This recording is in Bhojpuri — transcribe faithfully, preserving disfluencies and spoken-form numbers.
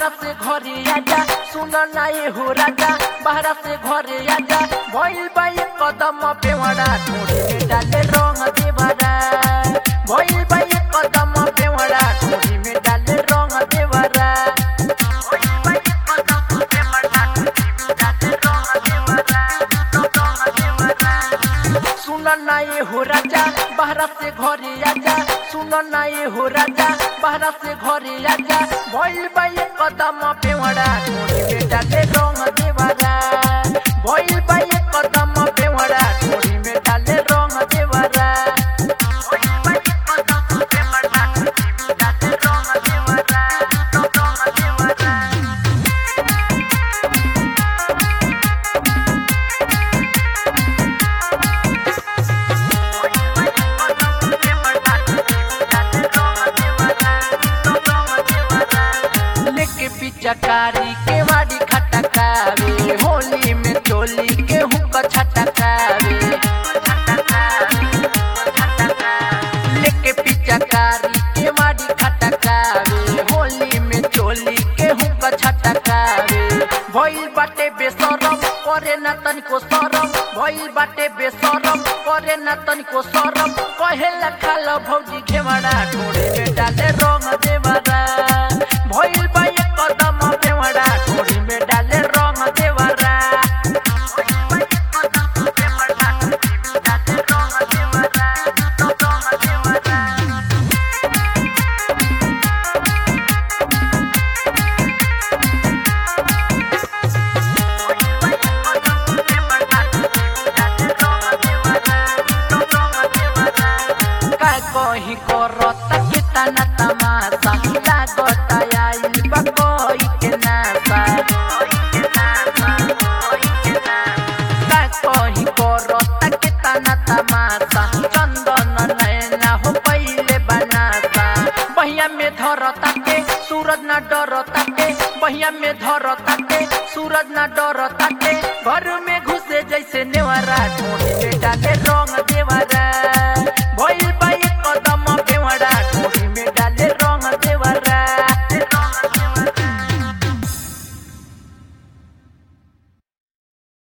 बाहर से घरे आजा, सुन ना ये हो राजा, बाहर से घरे आजा, भइल बा एक कदम पेवड़ा ढूंढी में डाले रंग देवरा, भइल बा एक कदम पेवड़ा ढूंढी में डाले रंग देवरा, भइल बा एक कदम पेवड़ा ढूंढी में डाले रंग देवरा, रंग देवरा। सुन ना ये हो राजा, बाहर से घरे आजा, सुन ना ये हो राजा, बाहर से घरे आजा, भइल बा एक कदम पेवड़ा ढूंढी में डाले रंग देवरा, भइल बा एक कदम पेवड़ा ढूंढी में डाले रंग देवरा, भइल बा एक कदम पेवड़ा ढूंढी में डाले रंग देवरा, रंग देवरा। लेके पिचकारी के वाड़ी खटकावे, होली में चोली के हुक छटकावे, लेके पिचकारी के वाड़ी खटकावे, होली में चोली के हुक छटकावे, भइल बाटे बेसरम करे न तनिको सरम, भइल बाटे बेसरम करे न तनिको सरम, कहेला खाल भौजी घेवड़ा ढूंढे में डाले रंग देवरा, भइल बा एक कदम पेवड़ा ढूंढी में डाले रंग देवरा, भइल बा एक कदम पेवड़ा ढूंढी में डाले रंग देवरा, रंग देवरा। का कहीं करता कितना तमाशा, लागता आइल बा कोई के नासा, का कहीं करता कितना तमाशा, चंदन नैना हो पहिले बनासा, बहिया में धरता के सूरज ना डरता के, बहिया में धरता के सूरज ना डरता के, घर में घुसे जैसे नेवरा ढूंढ